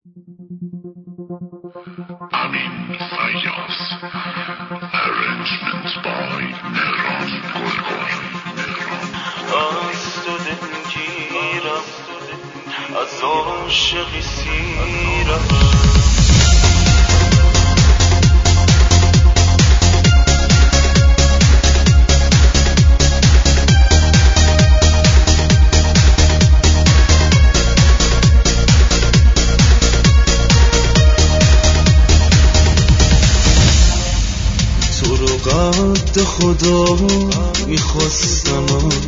Amin Fayyaz. Arrangement by Mehran Golgol. از تو دلگیرم، از عاشقی سیرم. قد خدا میخواستم،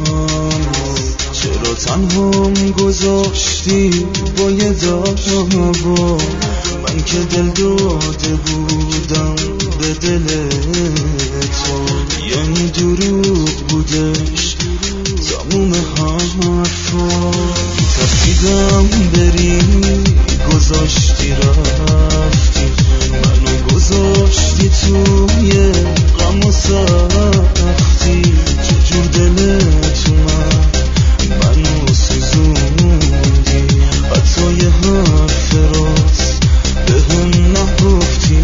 چرا تنهام گذاشتی با یه دعوا؟ من که دل داده بودم به دل تو، یعنی دروغ بودش تموم حرفا. ترسیدم بری گذاشتی رفتی، منو گذاشتی توی غم و سختی. چجور دلت اومد منو سوزوندی، حتی یه حرف راست بهم نگفتی.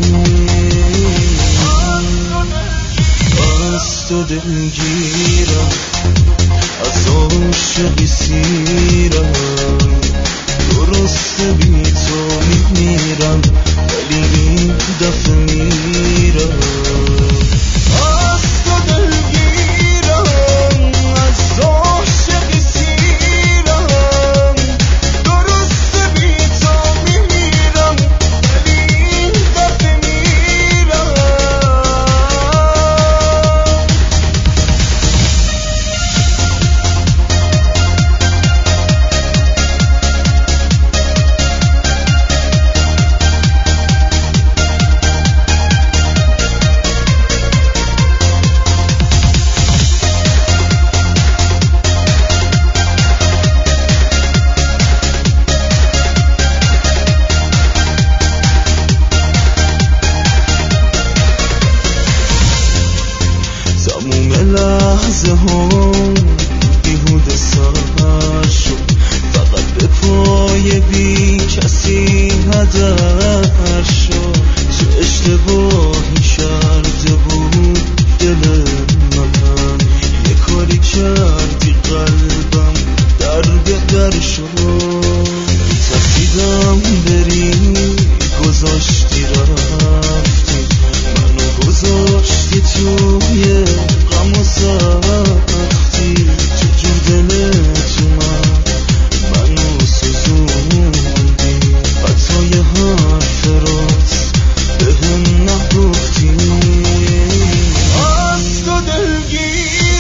از تو دلگیرم، از عاشقی سیرم. درسته بی تو میمیرم، ولی این دفعه میرم. از تو دلگیرم، از عاشقی سیرم. درسته بی تو میمیرم، ولی این دفعه میرم. لحظه هم بیهوده سر شد، فقط به پای بی کسی هدر شد. چه اشتباهی کرده بود دل من، یه کاری کردی قلبم در به در شد. ترسیدم بری گذاشتی رفتی، منو گذاشتی توی غم و سختی. چجور دلت اومد منو سوزوندی، حتی یه حرف راست بهم نگفتی. از تو دلگیرم،